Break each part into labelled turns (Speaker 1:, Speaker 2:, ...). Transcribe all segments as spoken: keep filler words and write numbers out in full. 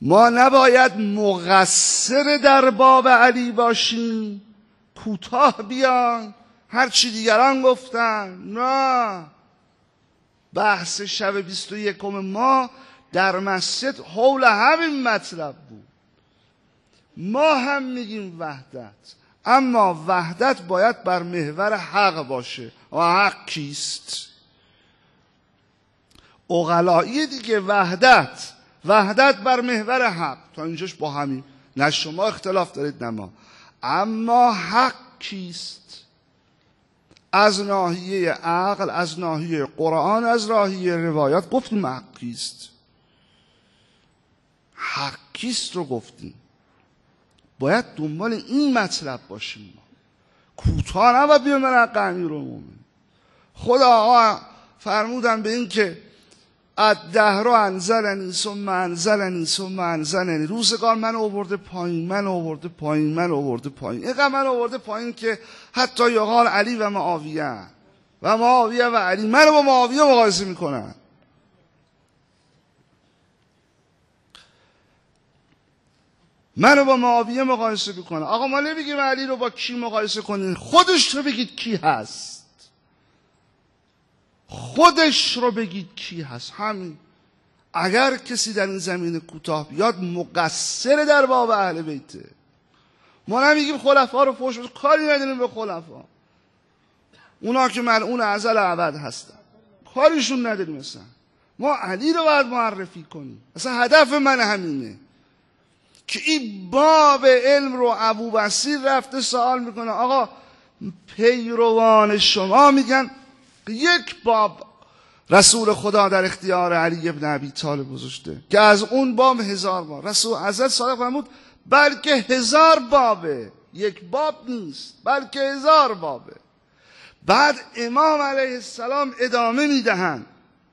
Speaker 1: ما نباید مقصر در باب علی باشیم، کوتاه بیان، هر چی دیگران گفتن. نه، بحث شب بیست و یکم ما در مسجد حول همین مطلب بود. ما هم میگیم وحدت، اما وحدت باید بر محور حق باشه. و حق کیست؟ عقلایی دیگه. وحدت وحدت بر محور حق. تا اینجاش با همین، نه شما اختلاف دارید نه ما. اما حق کیست؟ از ناحیه عقل، از ناحیه قرآن، از ناحیه روایات گفتیم حق کیست. حق کیست رو گفتیم. باید دنبال این مطلب باشیم. ما کوتاه نباید بیان من حق امیرالمومنین. خدا آقا فرمودن به این که الدهر انزلنی ثم انزلنی ثم انزلنی، روزگار من آورده پایین، من آورده پایین، من آورده پایین، اینقدر من آورده پایین که حتی یقال علی و معاویه و معاویه و علی منو با معاویه مقایسه میکنن. منو با معاویه مقایسه میکنن. آقا ما نمیگیم علی رو با کی مقایسه کنین، خودش رو بگید کی هست. خودش رو بگید کی هست. همین. اگر کسی در این زمین کوتاه بیاد مقصر در باب اهل بیته. ما نمیگیم خلفا رو فوش بده، کاری نداریم به خلفا، اونا که ملعون ازل ابد هستن، کاریشون نداریم. مثلا ما علی رو باید معرفی کنیم. اصلا هدف من همینه که این باب علم رو ابوبصیر رفته سوال میکنه. آقا پیروان شما میگن یک باب رسول خدا در اختیار علی ابن ابی طالب گذاشته که از اون باب هزار باب. رسول حضرت صادق فرمود بلکه هزار بابه، یک باب نیست بلکه هزار بابه. بعد امام علیه السلام ادامه میدهند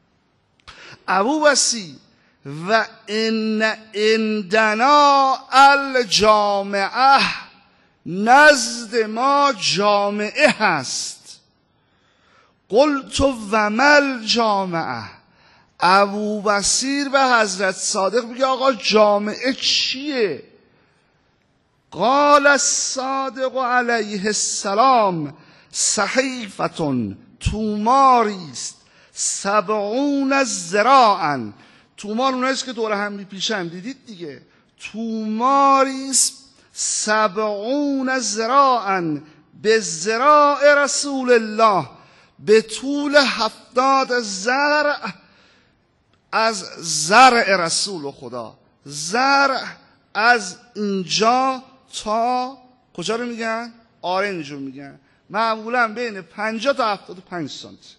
Speaker 1: ابوبصیر و ان عندنا الجامعه، نزد ما جامعه هست. قلت و مل جامعه. ابوبصیر به حضرت صادق میگه آقا جامعه چیه؟ قال الصادق علیه السلام صحیفتون، توماری است، سبعون ذراعا. تومار اوناییست که دور هم میپیشن، دیدید دیگه. توماری است سبعون ذراعا به ذراع رسول الله، به طول هفتاد زرع از زرع رسول خدا. زرع از اینجا تا کجا رو میگن؟ آرنج رو میگن. معمولا بین پنجاه تا هفتاد و پنج سانتی.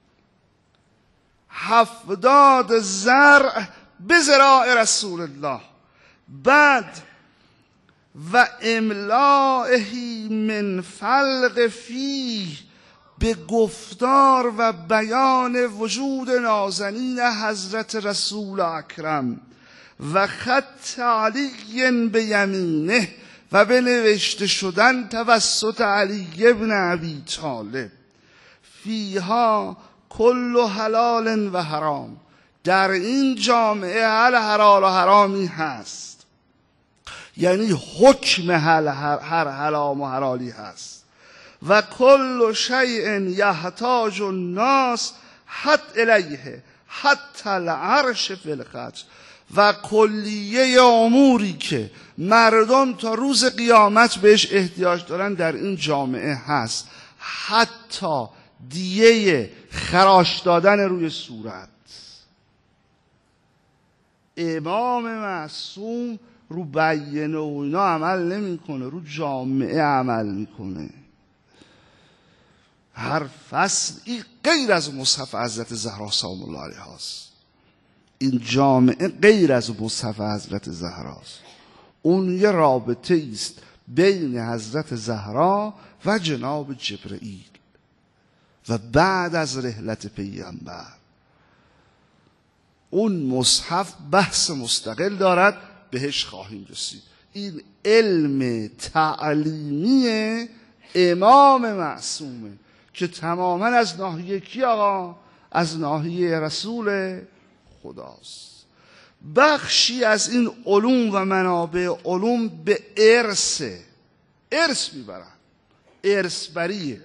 Speaker 1: هفتاد زرع به ذراع رسول الله. بعد و املائهی من فلق فیه، به گفتار و بیان وجود نازنین حضرت رسول اکرم و خط علی به یمینه، و به نوشته شدن توسط علی ابن ابی طالب. فیها کل حلال و حرام، در این جامعه هر حلال و حرامی هست، یعنی حکم هر, هر حرام و حلالی هست. و کل شیء یحتاج الناس حتی الیه حتی العرش فی الخط، و کلیه اموری که مردم تا روز قیامت بهش احتیاج دارن در این جامعه هست، حتی دیه خراش دادن روی صورت. امام معصوم رو بیانه و اینا عمل نمیکنه، رو جامعه عمل میکنه. هر فصلی غیر از مصحف حضرت زهرا سلام الله علیها است. این جامعه غیر از مصحف حضرت زهرا است. اون یه رابطه است بین حضرت زهرا و جناب جبرئیل و بعد از رحلت پیامبر. اون مصحف بحث مستقل دارد، بهش خواهیم رسید. این علم تعلیمی امام معصومه که تماما از ناحیه کی آقا؟ از ناحیه رسول خداست. بخشی از این علوم و منابع علوم به ارث ارث میبرن، ارث بریه.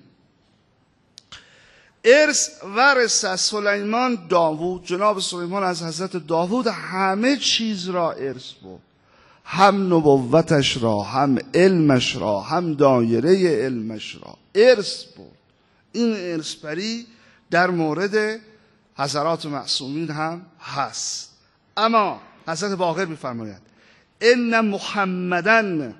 Speaker 1: ارث ورث از سلیمان داوود، جناب سلیمان از حضرت داوود همه چیز را ارث بود، هم نبوتش را، هم علمش را، هم دایره علمش را ارث بود. این ارث بری در مورد حضرات معصومین هم هست. اما حضرت باقر می‌فرمایند ان محمدن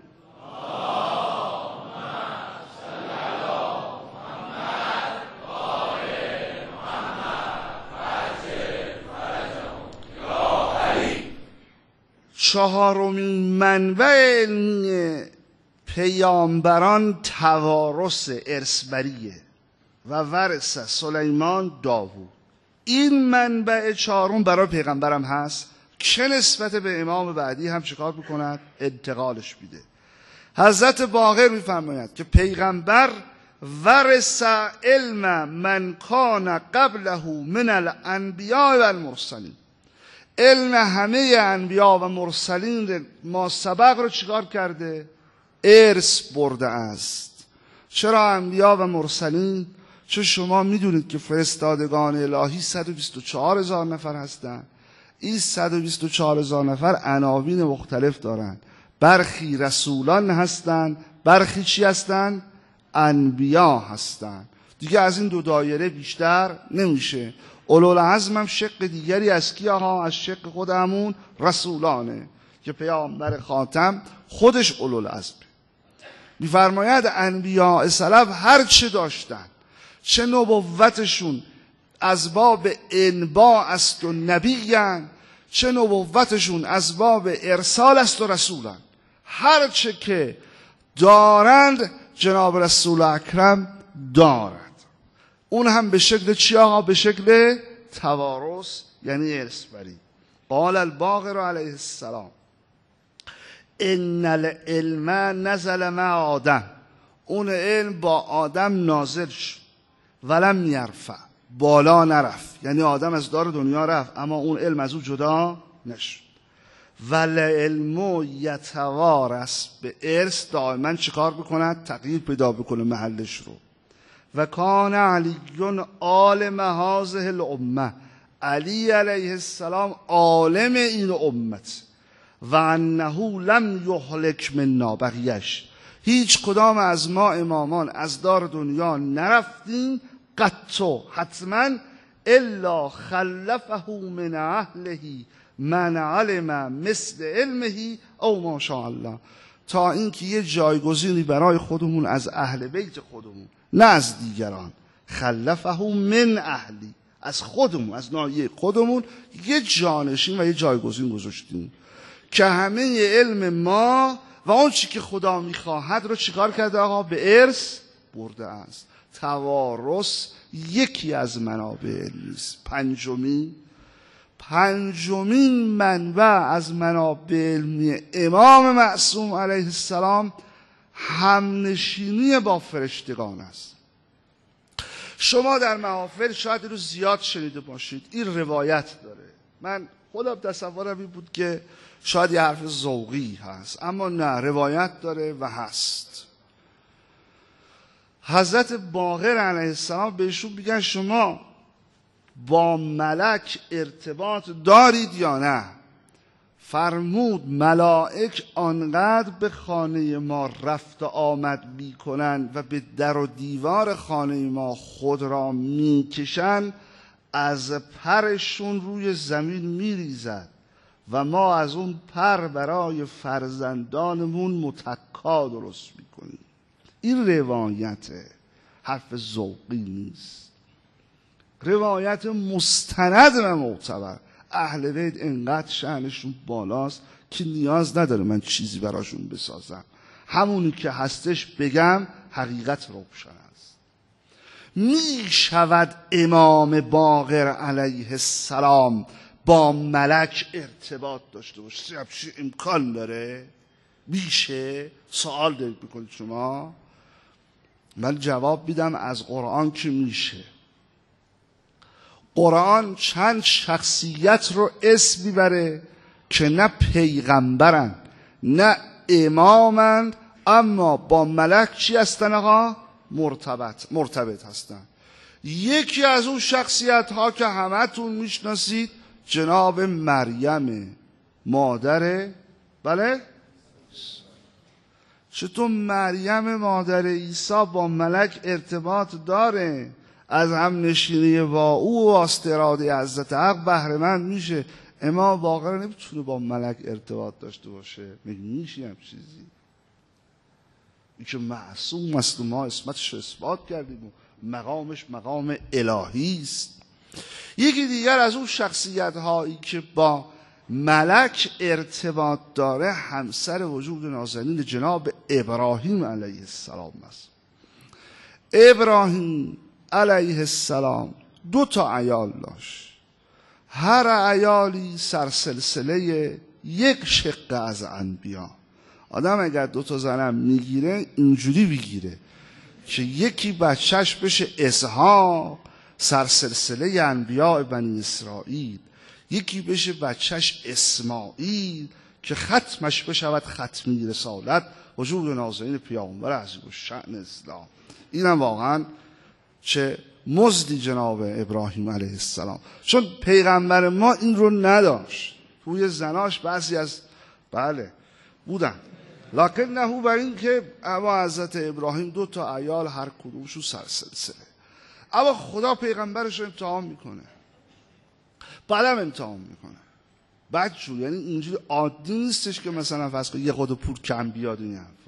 Speaker 1: چهارمین منبع علمی پیامبران توارث ارثبریه و ورث سلیمان داوود. این منبع چهارم برای پیغمبرم هست که نسبت به امام بعدی هم چیکار بکند؟ انتقالش میده. حضرت باقر میفرماید که پیغمبر ورث علم من کان قبله من الانبیاء و المرسلین، علم همه انبیا و مرسلین ما سبق رو چیکار کرده؟ ارث برده است. چرا انبیا و مرسلین؟ چون شما میدونید که فرستادگان الهی صد و بیست و چهار هزار نفر هستند. این صد و بیست و چهار هزار نفر عناوین مختلف دارند. برخی رسولان هستند، برخی چی هستند؟ انبیا هستند. دیگه از این دو دایره بیشتر نمیشه. اولوالعزم هم شق دیگری از کی ها؟ از شق خود همون رسولانه که پیامبر خاتم خودش اولوالعزم. میفرماید انبیاء سلف هر چه داشتن، چه نبوتشون از باب انباء است و نبیین، چه نبوتشون از باب ارسال است و رسولن، هر چه که دارند جناب رسول اکرم دارد. اون هم به شکل چی آقا؟ به شکل توارث، یعنی ارث بری. قال الباقر علیه السلام ان العلم نزل مع آدم، اون علم با آدم نازل شد، ولم یرفع، بالا نرفت، یعنی آدم از دار دنیا رفت اما اون علم از او جدا نشد. والعلم یتوارث، به ارث دائما چیکار بکند؟ تغییر پیدا بکنه محلش رو. و کان علی عالم هذه الامه، علی علیه السلام عالم این امت. و انه لم یهلک منا، بقیش هیچ کدام از ما امامان از دار دنیا نرفتیم قطو حتما الا خلفه من اهله من علم مثل علمه او ما شاء الله، تا اینکه یه جایگزینی برای خودمون از اهل بیت خودمون، نه از دیگران. خلفه من اهلی، از خودمون، از ناحیه خودمون یه جانشین و یه جایگزین گذاشتیم که همه علم ما و اون چی که خدا میخواهد رو چیکار کرده آقا؟ به ارث برده است. توارث یکی از منابع علمی است. پنجمی پنجمین منبع از منابع علمی امام معصوم علیه السلام همنشینی با فرشتگان است. شما در محافل شاید رو زیاد شنیده باشید، این روایت داره. من خودم تصورم این بود که شاید یه حرف ذوقی هست، اما نه، روایت داره و هست. حضرت باقر علیه السلام بهشون میگن شما با ملک ارتباط دارید یا نه؟ فرمود ملائک آنقدر به خانه ما رفت و آمد میکنن و به در و دیوار خانه ما خود را میکشن از پرشون روی زمین میریزد و ما از اون پر برای فرزندانمون متکا درست میکنیم. این روایت حرف ذوقی نیست، روایت مستند و معتبر. اهل بیت انقدر شأنشون بالاست که نیاز نداره من چیزی براشون بسازم، همونی که هستش بگم حقیقت روشن است. می شود امام باقر علیه السلام با ملک ارتباط داشته باشه؟ چه امکان داره؟ میشه؟ سوال دارید بکنید شما؟ من جواب میدم از قرآن که میشه. قرآن چند شخصیت رو اسم میبره که نه پیغمبرن نه امامند، اما با ملک چی هستن آقا؟ مرتبط مرتبط هستن. یکی از اون شخصیت ها که همتون میشناسید جناب مریم مادر بله چطور مریم مادر عیسی با ملک ارتباط داره؟ از هم نشینی با او و استراده حضرت حق بهره مند میشه. اما واقعا نمیتونه با ملک ارتباط داشته باشه. میگه میشه هم چیزی این که معصوم است و ما اسمتش رو اثبات کردیم و مقامش مقام الهی است. یکی دیگر از اون شخصیت هایی که با ملک ارتباط داره همسر وجود نازنین جناب ابراهیم علیه السلام است. ابراهیم علیه السلام دو تا عیال داشت، هر عیالی سرسلسله یک شقه از انبیا. آدم اگر دو تا زنم میگیره اینجوری بگیره که یکی بچهش بشه اسحاق سرسلسله انبیاء بنی اسرائیل، یکی بشه بچهش اسماعیل که ختمش بشود ختمی رسالت وجود نازنین پیامبر عظیم الشأن اسلام. اینم واقعا چه مزدی جناب ابراهیم علیه السلام، چون پیغمبر ما این رو نداشت. توی زناش بعضی از بله بودن، لکن نه بر این که اما حضرت ابراهیم دو تا عیال هر کدومشون سرسلسله. اما خدا پیغمبرش رو امتحان میکنه، بعدم امتحان میکنه بدجور. یعنی اینجوری عادی نیستش که مثلا فرض کن یه خود پول کم بیاد این حرفا.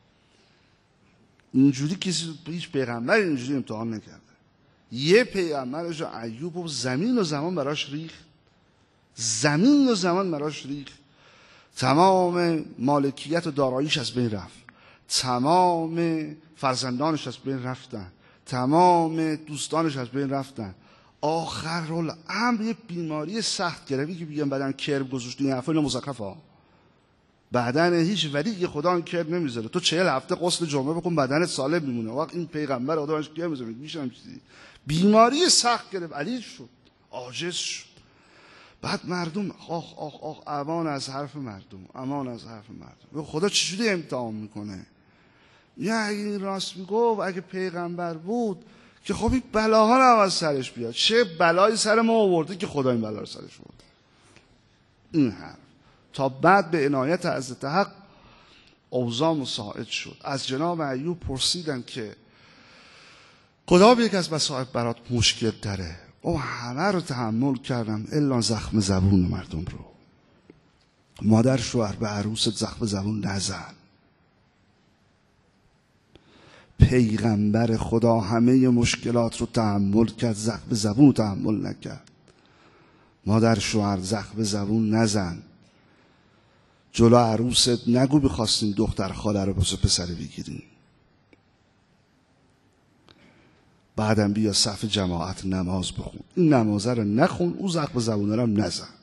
Speaker 1: اینجوری کسی هیچ پیغمبر اینجوری امتحان نکرده. یه پیغمبرش ایوب و زمین و زمان براش ریخت، زمین و زمان براش ریخت، تمام مالکیت و داراییش از بین رفت، تمام فرزندانش از بین رفتن، تمام دوستانش از بین رفتن. آخر الامر یه بیماری سخت گرفتی که بگم بدن کرب گذاشت. این حرفا مزخرفه ها. بدن هیچ ولی خدا این کرب نمیذاره. تو چهل هفته غسل جمعه بکن بدنت سالم میمونه. وقت این پیغمبر خدا کرب میذاره میشه هم چیزی. بیماری سخت گرفت، علیل شد، عاجز شد. بعد مردم آخ آخ آخ امان از حرف مردم، امان از حرف مردم. خدا چجوری امتحان میکنه؟ یا اگه این راست میگفت، اگه پیغمبر بود که خب این بلاها نباید سرش بیاد. چه بلایی سر ما آورده که خدا این بلا رو سرش آورده؟ این حرف تا بعد به عنایت حضرت حق اوضاع مساعد شد. از جناب ایوب پرسیدن که خدا به یک از مصائب برات مشکل داره؟ او همه رو تحمل کردم الا زخم زبون مردم رو. مادر شوهر به عروست زخم زبون نزن. پیغمبر خدا همه مشکلات رو تحمل کرد، زخم زبون رو تحمل نکرد. مادر شوهر زخم زبون نزن. جلو عروست نگو بخواستین دختر خاله رو باسه پسر بگیرین. بعدم بیا صف جماعت نماز بخون. این نمازه رو نخون، او زخم زبونه رو هم نزن.